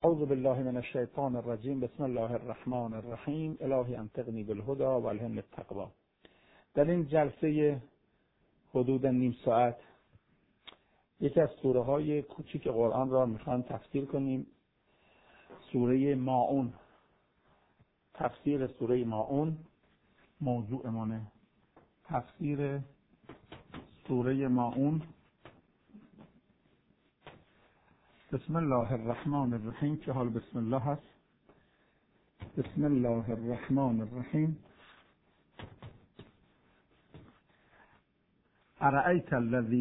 اعوذ بالله من الشیطان الرجیم. بسم الله الرحمن الرحیم. الهی انطقنی بالهدی و الهمنی التقوی. در این جلسه حدود نیم ساعت یکی از سوره های کوچیک قرآن را میخوام تفسیر کنیم. سوره ماعون. تفسیر سوره ماعون موضوعمونه. تفسیر سوره ماعون. بسم الله الرحمن الرحیم که حال بسم الله هست. بسم الله الرحمن الرحیم. ارأیت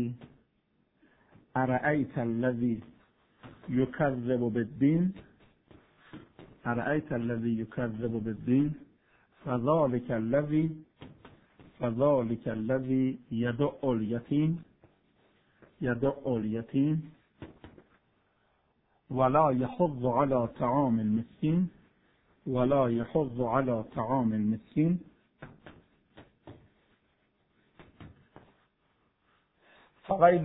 الذی یکذب بالدین. ارأیت الذی یکذب بالدین فذلک الذی یدع الیتیم ولا يحض على طعام المسكين فويل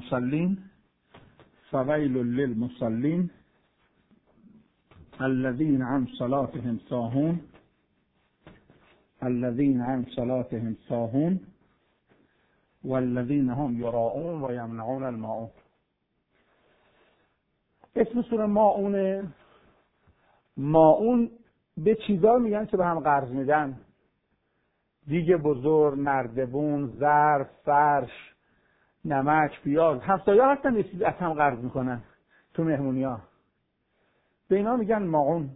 للمصلين الذين عن صلاتهم ساهون والذين هم يراءون ويمنعون الماعون. اسم سوره ماعون به چیزا میگن که به هم قرض میدن. دیگه بزرگ، نردبون، ظرف، فرش، نمک، پیاز. همسایه‌ها هستن یه چیزی از هم قرض میکنن تو مهمونی‌ها. به اینا میگن ماعون.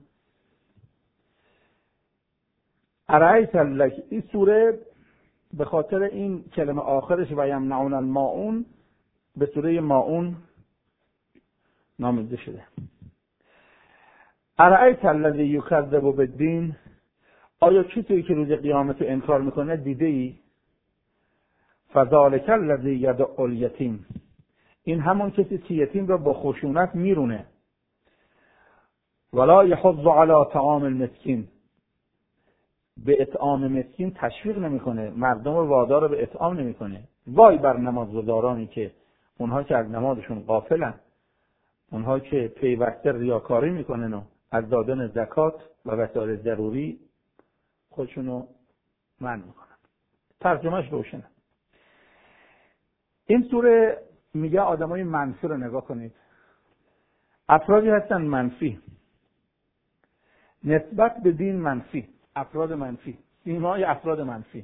ارأیت الذی، این سوره به خاطر این کلمه آخرش و یمنعون الماعون به سوره ماعون نامیده شده. ارأیت الذی یکذب بالدین، آیا کسی که روز قیامت انکار میکنه دیده ای؟ فذلک الذی یدع الیتیم، این همون کسی که یتیم را با خشونت میرونه. ولا یحض علی طعام المسکین، به اطعام مسکین تشویق نمیکنه، مردم رو وادار به اطعام نمیکنه. وای بر نمازگزارانی که اونها که از نمازشون غافلن، اونها که پیوسته ریاکاری میکنن و از دادن زکات و وسایل ضروری خودشونو منع میکنن. ترجمهش روشنه. این سوره میگه آدمای منفی رو نگاه کنید. افرادی هستن منفی، نسبت به دین منفی، افراد منفی، سیمای افراد منفی،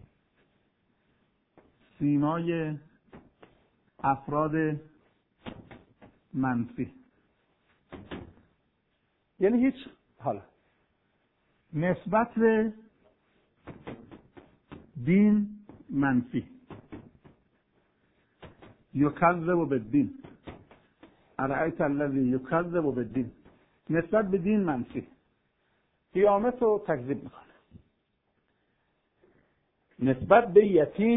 سیمای افراد منفی. یعنی هیچ حالا نسبت به دین منفی. یکذب بالدین، ارأیت الذی یکذب بالدین، نسبت به دین منفی، قیامت رو تکذیب میکنه. نسبت به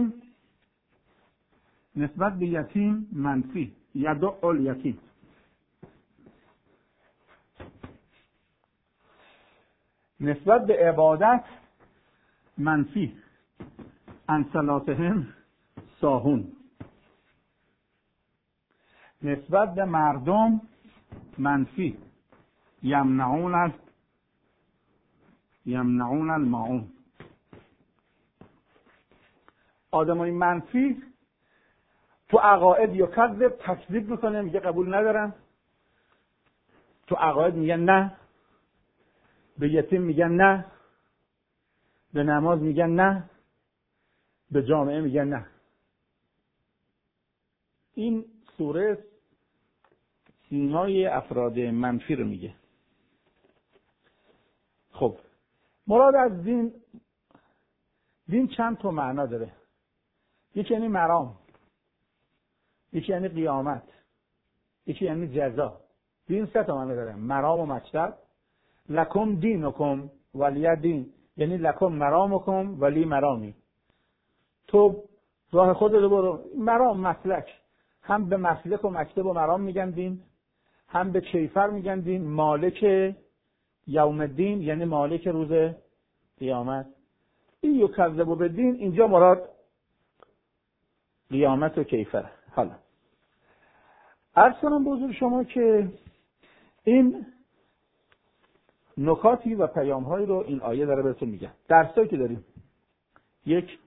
یتیم منفی، یدع الیتیم. نسبت به عبادت منفی، عن صلاتهم ساهون. نسبت به مردم منفی، یمنعون الماعون. آدمای منفی تو عقاید یکذب، تکذیب میکنه، میگه قبول ندارم. تو عقاید میگن نه، به یتیم میگن نه، به نماز میگن نه، به جامعه میگن نه. این سوره سیمای افراد منفی رو میگه. خب مراد از دین چند تا معنا داره. یکی یعنی مرام، یکی یعنی قیامت، یکی یعنی جزا. دین سه تا معنا داره: مرام و مقصد. لکم دینکم ولی دین، یعنی لکم مرامکم ولی مرامی. تو راه خودت رو برو. مرام مسلک، هم به مسلک و مکتب و مرام میگن دین، هم به کیفر میگن دین. مالک یوم الدین یعنی مالک روز قیامت. این یکذب بالدین، اینجا مراد قیامت و کیفر. حالا عرض کنم به حضور شما که این نکاتی و پیام‌هایی رو این آیه داره بهتون میگه. درسایی که داریم: یک،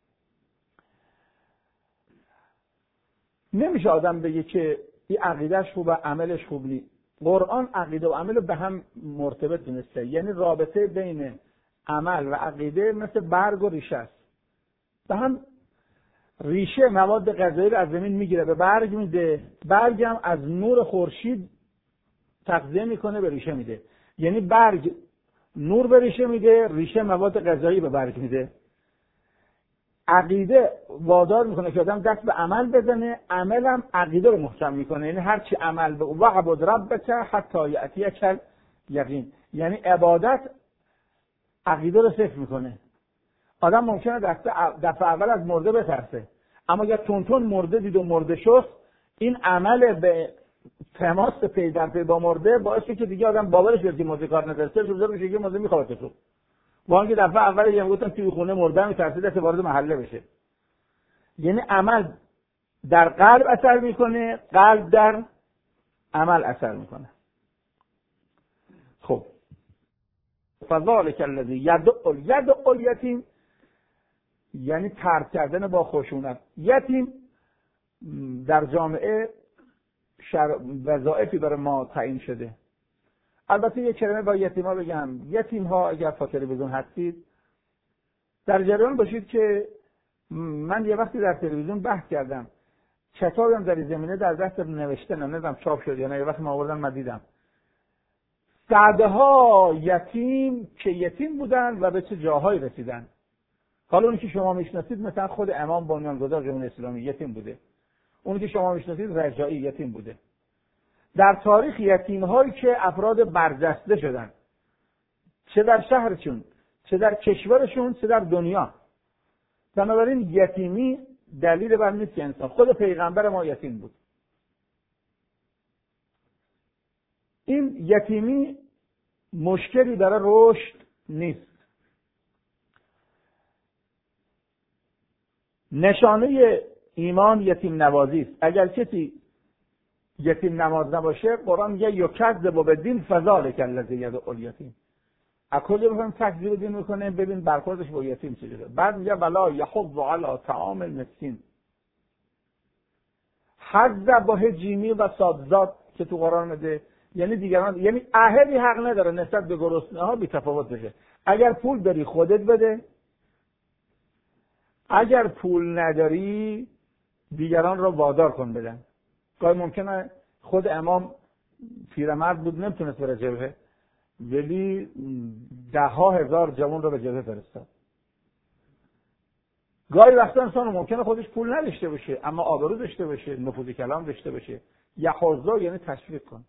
نمیشه آدم بگه که این عقیدهش خوبه عملش خوب نیست. قرآن عقیده و عمل رو به هم مرتبط دونسته، یعنی رابطه بین عمل و عقیده مثل برگ و ریشه است. به هم ریشه مواد غذایی رو از زمین میگیره به برگ میده، برگ هم از نور خورشید تغذیه میکنه به ریشه میده. یعنی برگ نور به ریشه میده، ریشه مواد غذایی به برگ میده. عقیده وادار میکنه که آدم دست به عمل بزنه، عمل هم عقیده رو محکم میکنه. یعنی هر چی عمل به وعبد ربک حتی یأتیک الیقین، یعنی عبادت عقیده رو صفر میکنه. آدم ممکنه دفعه اول از مرده بترسه، اما اگر تون مرده دید و مرده شد، این عمل به تماس پی با مرده باعث میشه که دیگه آدم باورش بیاد که مرده کار نداره، سرش بزرگ میشه که مرده میخواد تو. وان که دفعه اول یه گفتم توی خونه مرده میترسید که وارد محله بشه. یعنی عمل در قلب اثر میکنه، قلب در عمل اثر میکنه. خب فذلک الذی یدعو الیتیم، یعنی ترک کردن با خشونت. یتیم در جامعه وظایفی برای ما تعیین شده. البته یک کلمه با یتیما بگم. یتیم ها اگر فاکر تلویزیون هستید در جریان باشید که من یه وقتی در تلویزیون بحث کردم، کتابی هم در این زمینه در دست نوشته، نمیدونم چاپ شد یا نه، یه وقت ما آوردن من دیدم. صدها یتیم که یتیم بودن و به چه جاهایی رسیدن. حالا اونی که شما میشناسید مثلا خود امام بنیانگذار جمهوری اسلامی یتیم بوده، اونی که شما میشناسید رجایی یتیم بوده. در تاریخ یتیم هایی که افراد برجسته شدن، چه در شهرشون، چه در کشورشون، چه در دنیا. بنابراین یتیمی دلیل بر نیست که انسان، خود پیغمبر ما یتیم بود. این یتیمی مشکلی برای رشد نیست. نشانه ایمان یتیم نوازی است. اگر کسی یتیم نواز نباشه، قرآن میگه یکذب بالدین فذلک الذی یدعو الیتیم. اکل بفهم تکذیب دین میکنه، ببین برخوردش با یتیم چجوره. بعد میگه ولا یحض علی طعام المسکین. حض با جیمی و صادزاد که تو قرآن میده، یعنی دیگران، یعنی احدی حق نداره نسبت به گرسنه ها بی تفاوت بشه. اگر پول داری خودت بده، اگر پول نداری دیگران را وادار کن بدن. گاهی ممکنه خود امام پیرمرد بود نمیتونست بره جبهه، ولی ده ها هزار جوان رو به جبهه فرستاد. گاهی وقتا انسان ممکنه خودش پول نداشته باشه اما آبرو داشته باشه، نفوذ کلام داشته باشه. یحضا یعنی تشویق کن.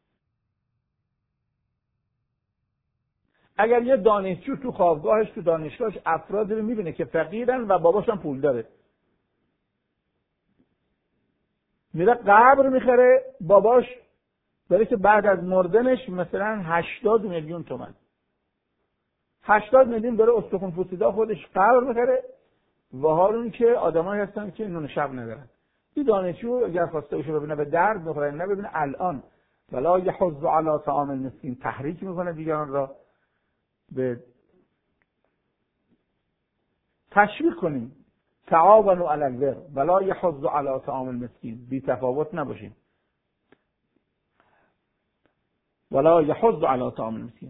اگر یه دانشجو تو خوابگاهش تو دانشگاهش افرادی رو میبینه که فقیرن و باباش هم پول داره، میره قبر میخره، باباش داره که بعد از مردنش مثلا 80 میلیون تومان 80 میلیون داره استخون پوسیدا خودش قبر میخره، و حال اون که آدمایی هستن که نون شب ندارن. این دانشجو اگر خواسته باشه ببینه به درد میخوره، نه ببینه الان ولا یحض علی طعام المسکین، تحریک میکنه دیگران را به تشویق کنیم. تعاونوا علی البر ولا یحض علی طعام المسکین، بی تفاوت نباشیم. ولا یحض علی طعام المسکین.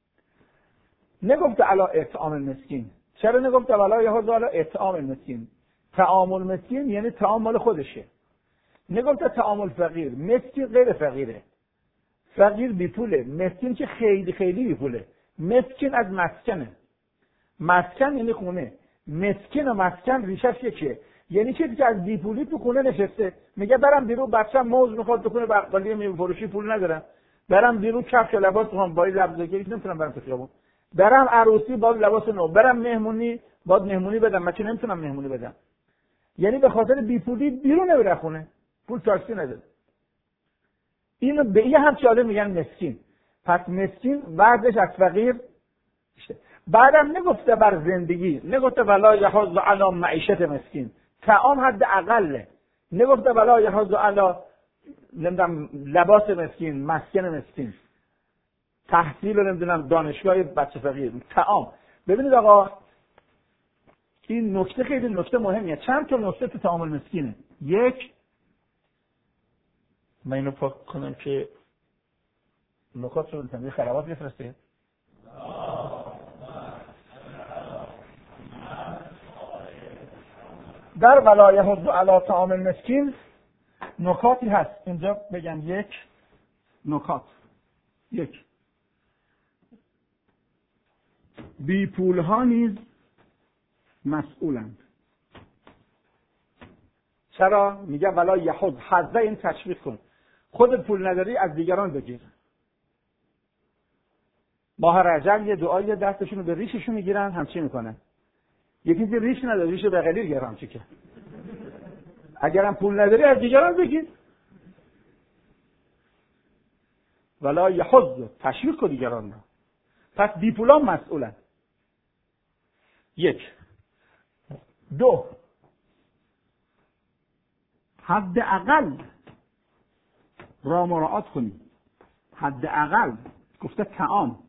نگفته علی اطعام المسکین. چرا نگفته ولا یحض علی اطعام المسکین؟ طعام المسکین یعنی طعام مال خودشه. نگفته طعام الفقیر. مسکین غیر فقیره. فقیر بی پوله، مسکین که خیلی خیلی بی پوله. مسکین از مسکنه. مسکن یعنی خونه. مسکین و مسکن ریشش یکیه. یعنی کسی که از بی پولی تو خونه نشسته، میگه برم بیرون بچه‌م موز میخواد تو خونه بقالی میوه فروشی پول ندارم، برم بیرون کفش و لباس میخوام با لباسگیریش نمیتونم برم تو خیابون، برم عروسی با لباس نو، برم مهمونی باید مهمونی بدم، من چه نمیتونم مهمونی بدم. یعنی به خاطر بی پولی بیرون نمیره خونه، پول تاکسی نداره. اینو به یه هم چاله میگن مسکین. پس مسکین بعدش از فقیر. بعدم نگفته بر زندگی، نگفته ولا یحض علی معیشت مسکین، طعام حد اقله. نگفته ولا یحض علی نمیدونم لباس مسکین، مسکن مسکین. تحصیل رو نمیدونم دانشگاه بچه فقیر، طعام. ببینید آقا این نکته خیلی نکته مهمیه. چند تا نکته تو طعام المسکینه. یک، من اینو پاک کنم که نکات رو بتونم خلوات بفرستید. در ولا یحض علی طعام المسکین نکاتی هست اینجا بگم. یک نکات، یک، بی پول ها نیز مسئولند. چرا؟ میگه ولا یحض، حضه این تشویق کن، خودت پول نداری از دیگران بگیر. ماه رجب یه دعایی دستشون رو به ریششون میگیرن، همچی میکنن. یکی که ریش نداره، ریش به قلیل گرم چی که اگرم پول نداری از دیگران بگیر. ولا یحض، تشویق کن دیگران رو. پس بی پولان مسئولن. یک. دو، حداقل را مراعات کنی. حداقل گفته طعام،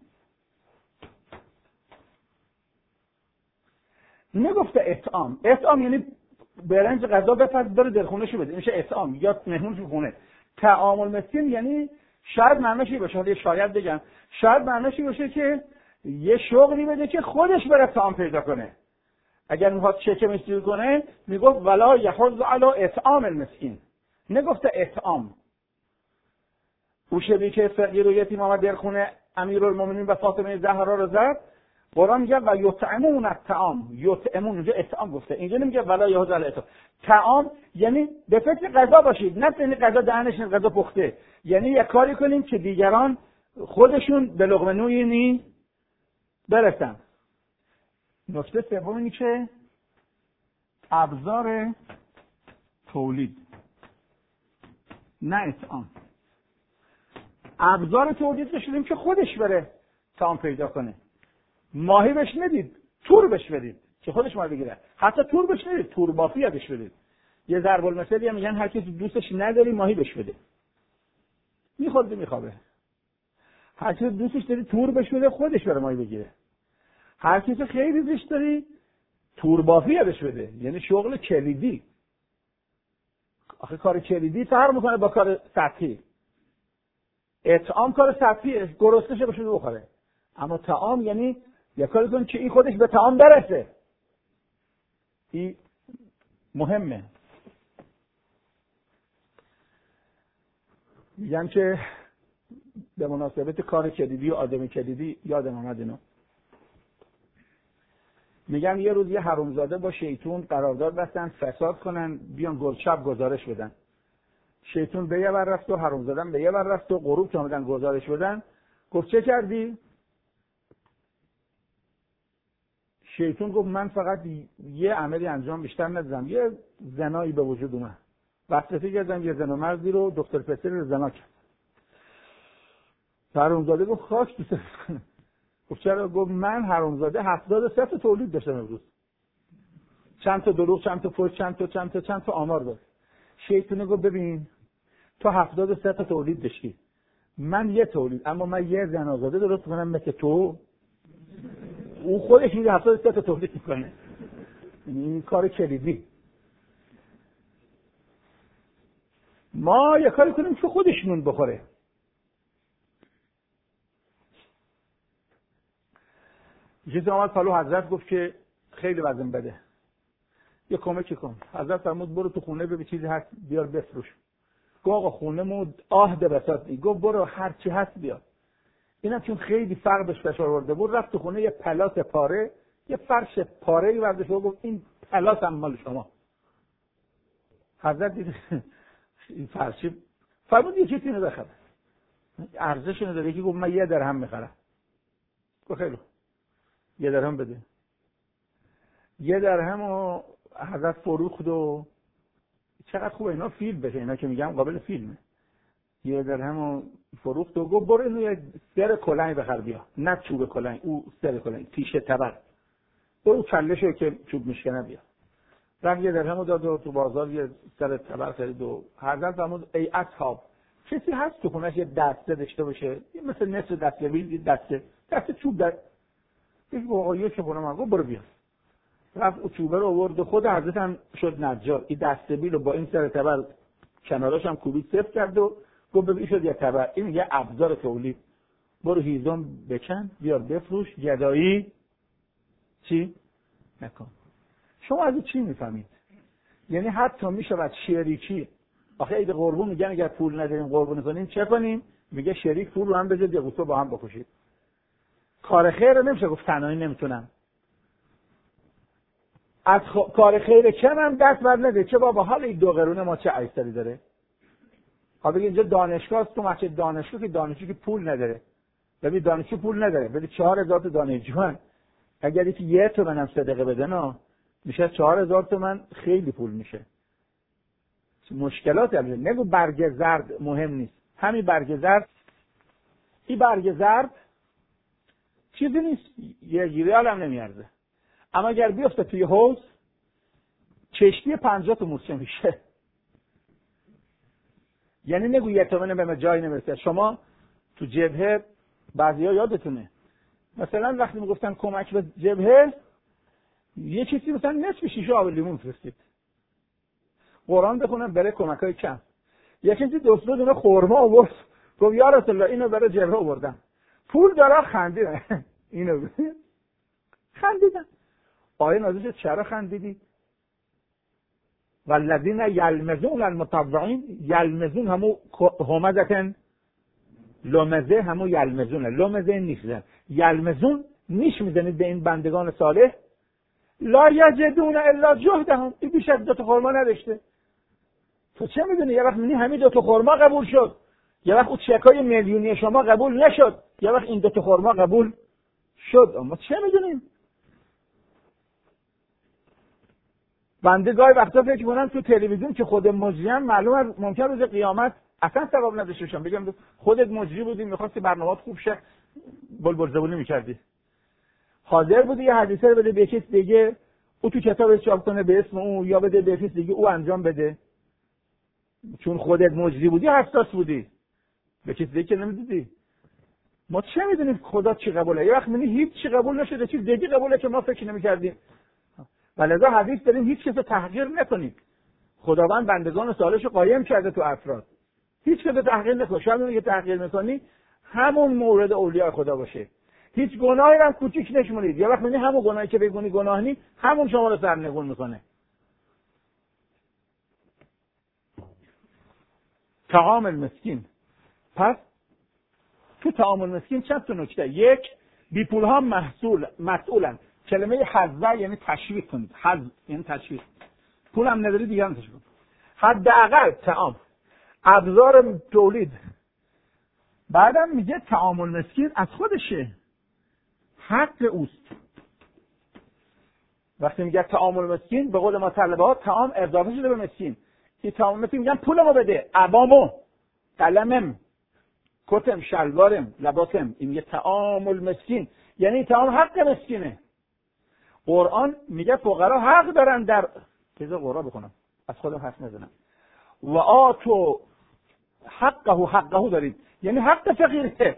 نگفته اطعام. اطعام یعنی برنج غذا بپز داره دلخونه‌شو بده، میشه اطعام یا مهمون تو خونه. طعام المسکین یعنی شاید معنیش باشه، حالا شاید بگم، شاید معنیش باشه که یه شغلی بده که خودش بره طعام پیدا کنه. اگر میخواد شکمش جور کنه میگفت ولا یحض علی اطعام المسکین، نگفته اطعام. او شبی که فقیر و یتیم آمد در خونه امیرالمومنین و فاطمه زهرا رو زد، قرآن میگه و یطعمون الطعام. یطعمون، اونجا اطعام گفته، اینجا نمیگه ولا یحض علی اطعام. طعام یعنی به فکر غذا باشید، نه یعنی غذا دهنش غذا پخته. یعنی یک کاری کنیم که دیگران خودشون به لقمه نوعی برسن. نکته سوم اینه که ابزار تولید، نه اطعام. ابزار تولید بشیدیم که خودش بره طعام پیدا کنه. ماهی بهش ندید، تور بهش بدید که خودش ماهی بگیره. حتی تور بهش ندید، تور بافی بهش بدید. یه ضرب المثلی هم میگن هر کسی دوستش نداری ماهی بهش بده، میخواد میخوابه. هر کسی دوستش داری تور بهش بده، خودش بره ماهی بگیره. هر کسی خیلی دوست داری تور بافی بهش بده، یعنی شغل کلیدی. آخه کار کلیدی فرق میکنه با کار سطحی. اطعام کار سطحیه، گرسنه‌شه بشه بخوره. اما طعام یعنی یه کاری کن که این خودش به طعام برسه. این مهمه. میگم که به مناسبت کار کلیدی و آدم کلیدی یادم آمد اینو. میگم یه روز یه حرومزاده با شیطون قرارداد بستن فساد کنن، بیان گلشب گزارش بدن. شیطون به یه بر رفت و حرومزاده به یه بر رفت و غروب که آمدن گزارش بدن، گفت چه کردی؟ شیطون گفت من فقط یه عملی انجام بیشتر ندادم، یه زنایی به وجود اومد. وسوسه کردم یه زن و مردی رو، دکتر پسری رو زنا کرد. حرومزاده گفت خاک تو سرت کنم. گفت چرا؟ گفت من حرومزاده 73 تا تولید داشتم امروز. چند تا دروغ، چند تا فحش، چند تا آمار داد. شیطون گفت ببین تو 73 تا تولید داشتی، من یه تولید، اما من یه زنازاده درست کنم مثل تو، او خودش میگه 73 تا تولید میکنه. این کار کلیدی. ما یه کاری کنیم که خودش نون بخوره. یه آمد پلو حضرت گفت که خیلی وزن بده، یه کمکی کن. حضرت فرمود برو تو خونه ببین چیزی هست بیار بفروش. گفت آقا خونه مون آهده بساط. گفت برو هر چی هست بیار. اینم چون خیلی فقر بهش فشار آورده بود، رفت تو خونه یه پلاس پاره، یه فرش پاره‌ای برداشت و گفت این پلاس هم مال شما. حضرت دید این فرشی، فرمود یه چیزی اینو بخره، ارزش اینو داره. یکی گفت من 1 درهم میخرم. گفت خیلی یه درهم بده. 1 درهم رو حضرت فروخت و چقدر خوبه اینا فیلم بشه، اینا که میگم قابل فیلمه. 1 درهم رو فروخت و گفت برو اینو یه سر کلنگ بخر بیا، نه چوب کلنگ، او سر کلنگ تیشه تبر، برو کلهشو که چوب میشکنه بیا. رفت 1 درهم رو داد و تو بازار یه سر تبر خرید و حضرت فرمود ای اصحاب کسی هست تو خونش یه دسته داشته باشه مثل نصف دسته یه دسته چوب در یک آقایی که خونه من گفت برو بیا، رفت او چوبه رو آورد، خود حضرت هم شد نجار، این دسته بیل رو با این سر تبر کناراش هم کوبید صفر کرد و گفت ببین شد یه تبر، این یه ابزار تولید، برو هیزم بکن بیار بفروش، گدایی چی نکن. شما از این چی میفهمید؟ یعنی حتی میشود شریکی. آخه ایده قربون میگن اگر پول نداریم قربونی کنیم چه کنیم؟ میگه شریک پول رو هم بذارید یا با هم بکشید. کار خیر رو نمیشه گفت تنهایی نمیتونم. از کار خیر کم هم دست بر نده. چه بابا حال این 2 قرون ما چه ایستری داره؟ ها بگید اینجا دانشگاه است، تو مسجد دانشگاه که دانشجو که پول نداره. ببین دانشجو پول نداره، ولی 4000 تا دانشجو اگر یکی 1 تومن هم صدقه بده نه میشه 4000 تومن، خیلی پول میشه. مشکلات هم نگو برگ زرد مهم نیست، همین برگ زرد، این برگ زرد چیزی نیست، یه ریال هم نمیارزه، اما اگر بیفته توی حوض کشتی 50 تا مورچه میشه. یعنی نگو 1 تومن به جای نمیرسه. شما تو جبهه بعضیا یادتونه مثلا وقتی میگفتن کمک به جبهه یه چیزی مثلا نصف شیشه آب لیمون فرستید، قرآن بخونم برای کمکای کم، یه کسی 2 دونه خرما آورد گفت یا رسول الله اینو برای جبهه آوردم، پول داره خندیدن اینو خندیدن. آیه نازل چرا خندیدی؟ والذین یلمزون المتطوعین، یلمزون همو همزتن لمزه، همو یلمزون، لمزه نیشزن، یلمزون نیش میزنید به این بندگان صالح، لا یجدون الا جهدهم، این بیش از 2 تا خرما نداشته. تو چه میدونی؟ یه وقت میبینی همین 2 تا خرما قبول شد، یه وقت اون چکای میلیونی شما قبول نشد، یه وقت این 2 تا خرما قبول شد. اما چه میدونیم؟ بنده گاهی وقتا فکر کنم تو تلویزیون که خود مجرم معلومه ممکن روز قیامت اصلا ثواب نداشته باشم، بگم خودت مجری بودی می‌خواستی برنامه‌ات خوب شه بلبل زبونی می‌کردی، حاضر بودی یه حدیثه رو بده به کسی دیگه او تو کتابش چاپ کنه به اسم اون، یا بده به کسی دیگه او انجام بده، چون خودت مجری بودی حساس بودی، به کسی دیگه نمیدیدی. ما چه میدونیم خدا چی قبوله؟ یه وقت می‌بینی هیچ چی قبول نشده، چیز دیگه قبوله که ما فکر نمی‌کردیم. ولذا حدیث داریم هیچ کس رو تحقیر نکنید. خداوند بندگان صالحش رو قایم کرده تو افراد، هیچ کس رو تحقیر نکن. شاید اون که تحقیر میکنی همون مورد اولیاء خدا باشه، هیچ گناهی هم کوچیک نشمونید. یه وقت میبینی همون گناهی که بگونی گناه نی همون شما رو سرنگون میکنه. طعام المسکین. پس تو طعام المسکین چند تا نکته. یک، بی پول ها مسئولن. کلمه حظ یعنی تشویق کنید، حظ یعنی تشویق، پول هم نداری دیگه هم تشویق. حداقل طعام ابزار تولید. بعدم میگه طعام المسکین از خودشه، حق اوست. وقتی میگه طعام المسکین به قول ما طلبه ها طعام اضافه شده به مسکین. این طعام المسکین میگن پولمو بده، عبامو، قلمم، کتم، شلوارم، لباسم. این میگه طعام المسکین یعنی طعام حق مسکینه. قرآن میگه فقرا حق دارن در چیز قرآن بخونم از خودم حرف نزنم. و آتو حقه دارید یعنی حق فقیره.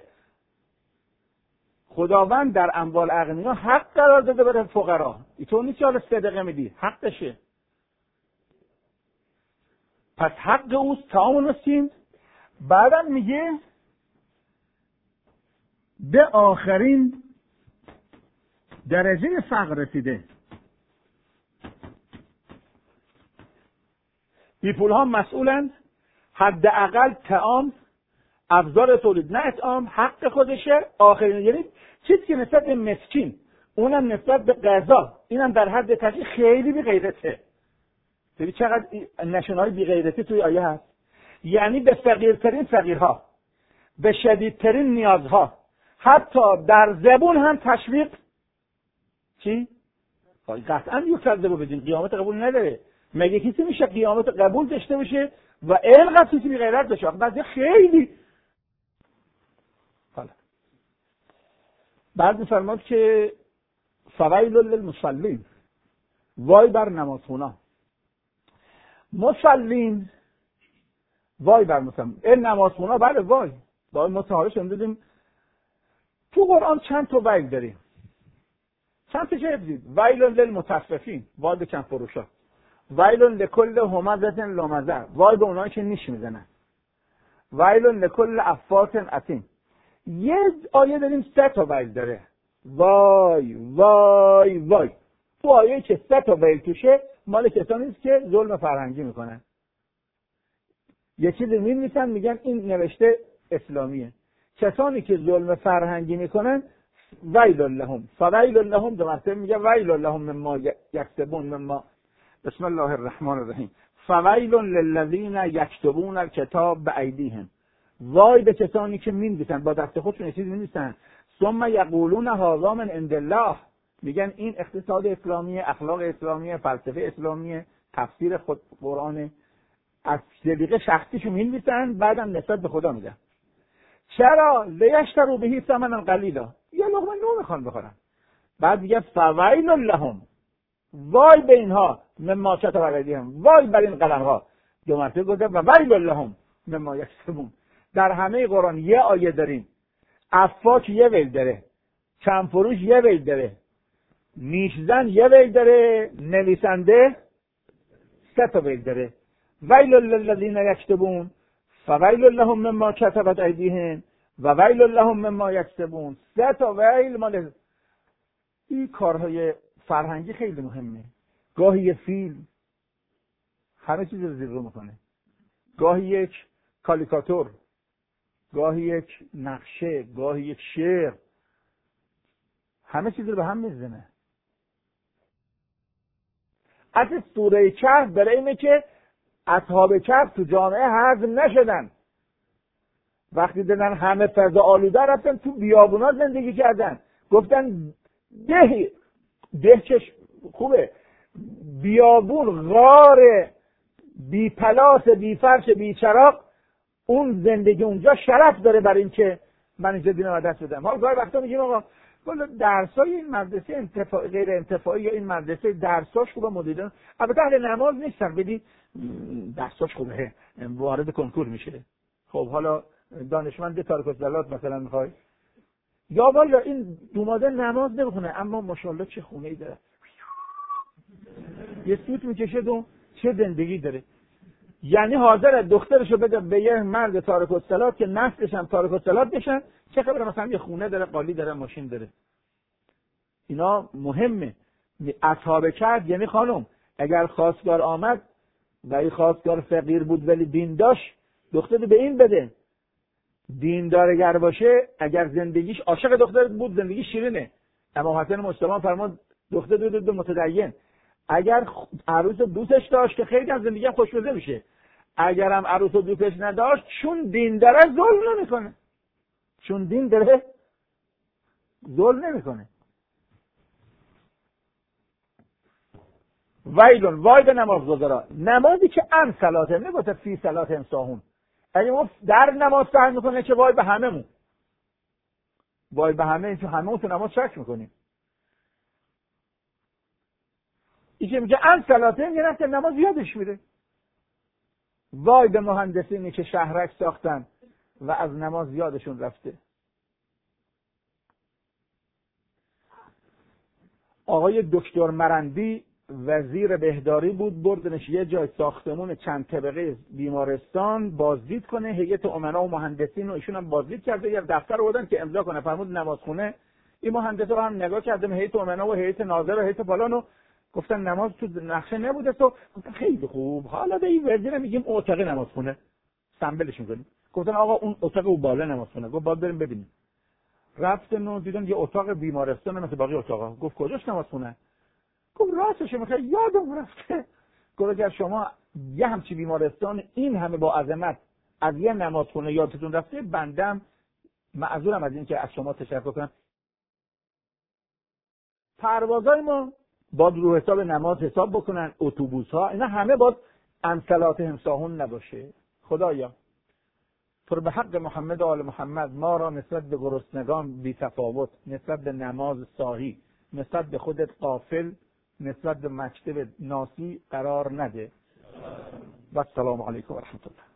خداوند در اموال اغنیا حق قرار داده برای فقرا. تو نیست حالا صدقه میدی، حقشه. پس حق اوست طعام المسکین. بعدم میگه به آخرین درجه فقر رسیده. بی پول ها مسئولن، حداقل طعام ابزار تولید، نه اطعام حق خودشه. آخرین یعنی چیزی که نسبت به مسکین، اونم نسبت به غذا، اینم در حد تشریح خیلی بی غیرته. ببین چقدر نشانه‌های بی غیرتی توی آیه هست. یعنی به فقیرترین فقیرها، به شدیدترین نیازها، حتی در زبون هم تشویق. چی؟ قطعا یکذبو بدین، قیامت قبول نداره. مگه کسی میشه قیامت قبول داشته باشه و اینقدر کسی بی غیرت باشه؟ بعضی خیلی. حالا بعد میفرماد که فویل للمصلین، وای بر نمازخونا. مصلین وای بر متهم. این نمازخونا بله وای. با متعارف شدیم تو قرآن چند تا ویل داریم. چند تا چه دید؟ ویل للمطففین، وای به کم فروشا. ویل لکل همزة لمزة، وای به اونایی که نیش میزنن. ویل لکل افاک اثیم. یه آیه داریم 3 تا ویل داره. وای وای وای. تو آیه که 3 تا ویل توشه مال کسانی است که ظلم فرهنگی میکنن. یه چیزی می‌نویسن میگن این نوشته اسلامیه. کسانی که ظلم فرهنگی میکنن ویل لهم، فویل لهم، دو مرتبه میگه ویل لهم مما یکتبون مما. بسم الله الرحمن الرحیم. فویل للذین یکتبون الکتاب بایدیهم. وای به کسانی که می‌نویسن با دست خودشون چیزی می‌نویسن ثم یقولون هذا من عند الله، میگن این اقتصاد اسلامی، اخلاق اسلامی، فلسفه اسلامی، تفسیر خود قرآن، از طریق شخصیشو می‌نویسن بعدم نسبت به خدا میدن. چرا؟ لیشتروا به ثمنا قلیلا، یه لقمه نون میخوان بخورن. بعد میگه فویل لهم، وای به اینها مما کتب علیهم، وای بر این قلم‌ها. دو مرتبه گفته و ویل لهم مما یکسبون. در همه قرآن یه آیه داریم افاک یه ویل داره، کم فروش یه ویل داره، نیشزن یه ویل داره، نویسنده 3 تا ویل داره. ویل للذین یکتبون فویل لهم مما کتبت ایدیهم و ویل لهم مما یکسبون. 3 تا ویل مال این کارهای فرهنگی خیلی مهمه. گاهی یه فیلم همه چیز رو زیر رو میکنه، گاهی یک کالیکاتور، گاهی یک نقشه، گاهی یک شعر، همه چیز رو به هم میزنه. از سوره کهف برای اینه که اصحاب کهف تو جامعه حذف نشدن. وقتی دیدن همه فضا آلوده رفتن تو بیابونا زندگی کردن. گفتن ده چش خوبه، بیابون، غار، بی پلاس، بی فرش، بی چراغ، اون زندگی اونجا شرف داره برای اینکه من اینجا دینم دست بدم. حالا گاهی وقتا میگیم آقا والا درسای این مدرسه غیر انتفاعی یا این مدرسه درساش خوبه، مدیران البته اهل نماز نیستن ولی درساش خوبه، وارد کنکور میشه. خب حالا دانشمند تارک الصلات مثلا میخوای، یا والا این دوماده نماز نمیخونه اما ماشاءالله چه خونه‌ای داره، یه سوت میکشه و چه زندگی داره. یعنی حاضر دخترشو بده به یه مرد تارک الصلات که نسلش هم تارک الصلات بشن، چه خبره مثلا یه خونه داره، قالی داره، ماشین داره. اینا مهمه. اصحاب کهف یعنی خانم اگر خواستگار آمد و این خواستگار فقیر بود ولی دین داشت، دختر به این بده. دیندارگر باشه اگر زندگیش عاشق دختر بود زندگی شیرینه. امام حسن مجتبی فرمود دختر دو متدین. اگر عروس دوستش داشت که خیلی از زندگی خوشمزه میشه، اگر هم عروس دوستش نداشت چون دین داره ظلم نمیکنه، چون دین داره ظلم نمیکنه. ویلون، وای به نمازگزارا، نمازی که ام صلاته، نگفته فی صلات امساهون. اگه ما در نماز فهم میکنه که وای به هممون، وای به همه، چون هممون تو نماز شک میکنیم. این که میگه ام صلاته یه نفت نماز یادش میره. وای به مهندسینی که شهرک ساختن و از نماز یادشون رفته. آقای دکتر مرندی وزیر بهداری بود، بردنش یه جای ساختمون چند طبقه بیمارستان بازدید کنه، هیئت امنا و مهندسین و ایشون هم بازدید کرده، یه دفتر آوردن که امضا کنه، فرمود نمازخونه. این مهندسا رو هم نگاه کردم، هیئت امنا و هیئت ناظر و هیئت فلانو گفتن نماز تو نقشه نبوده. تو گفتن خیلی خوب، حالا به این وزیر میگیم اتاق نمازخونه، سمبلش میکنیم. گفتن آقا اون اتاق اون بالا نمازخونه. گفت باید بریم ببینیم. رفتن و دیدن یه اتاق بیمارستان مثل باقی اتاقا. گفت کجاش نمازخونه؟ گفت راستش میگه یادم رفته. گفت اگر شما یه همچین بیمارستان این همه با عظمت از یه نمازخونه یادتون رفته، بندم معذورم از این که از شما تشکر کنم. پروازای ما باید رو حساب نماز حساب بکنن، اتوبوس ها اینا همه باید انصلات همساهون نباشه. خدایا تو به حق محمد و آل محمد ما را نسبت به گرسنگان بی تفاوت، نسبت به نماز ساهی، نسبت به خودت غافل، نسبت به مکتب ناسی قرار نده. و السلام علیکم و رحمت الله.